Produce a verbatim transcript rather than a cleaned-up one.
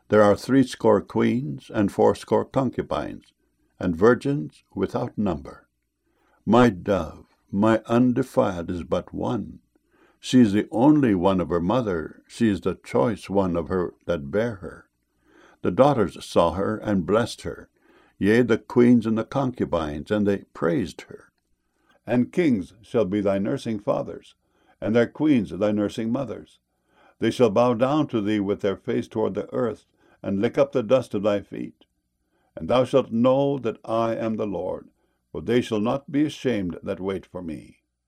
There are threescore queens, and fourscore concubines, and virgins without number. My dove, my undefiled, is but one. She is the only one of her mother, she is the choice one of her that bare her. The daughters saw her, and blessed her, yea, the queens and the concubines, and they praised her. And kings shall be thy nursing fathers, and their queens thy nursing mothers. They shall bow down to thee with their face toward the earth, and lick up the dust of thy feet. And thou shalt know that I am the Lord, for they shall not be ashamed that wait for me.